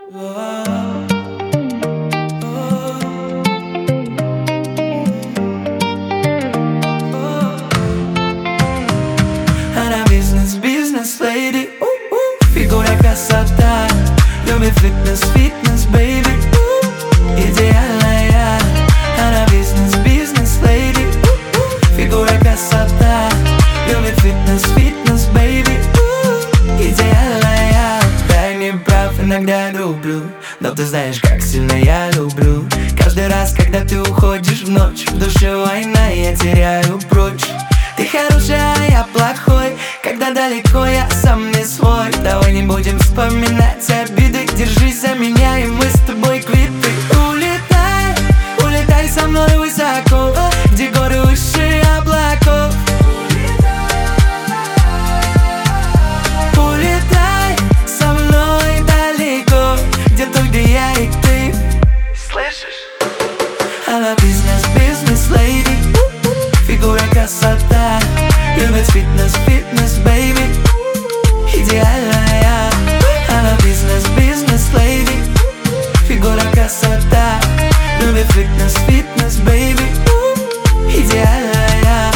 Она бизнес-леди, фигура, красота, любит фитнес, бэйби, идеальная. Она бизнес-леди, фигура, красота, любит фитнес, бэйби, идеальная. Дай мне прав, иногда люблю, но ты знаешь, как сильно я люблю. Каждый раз, когда ты уходишь в ночь, в душе война, я теряю прочь. Ты хороший, а я плохой, когда далеко, я сам не свой. Давай не будем вспоминать обиды, держись за меня, и мы с тобой квиты. Улетай, улетай со мной высоко, где горы выше облаков. Улетай со мной далеко, где только я и ты. Слышишь? Она бизнес-леди, фигура, красота, любит фитнес, бэйби, идеальная. Она бизнес-леди, фигура, красота, любит фитнес, бэйби, идеальная.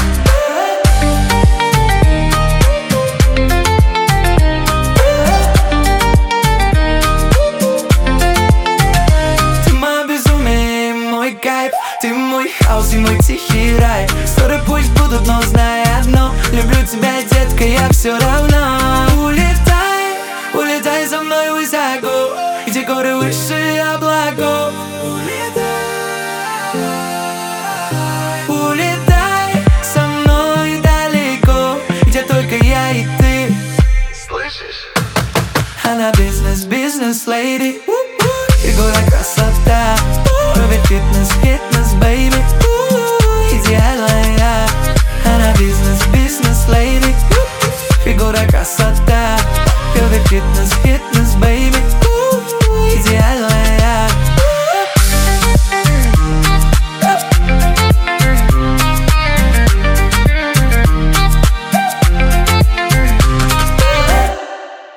Ты мое безумие, мой кайф, ты мой хаос и мой тихий рай. Ссоры пусть будут, но знай одно: люблю тебя, детка, я все равно. Улетай, улетай со мной высоко, где горы выше облаков. Улетай со мной далеко, где только я и ты. Слышишь? Она бизнес-леди, фигура, красота, любит фитнес, бэйби, идеальная. Она бизнес-леди, фигура, красота, любит фитнес, бэйби.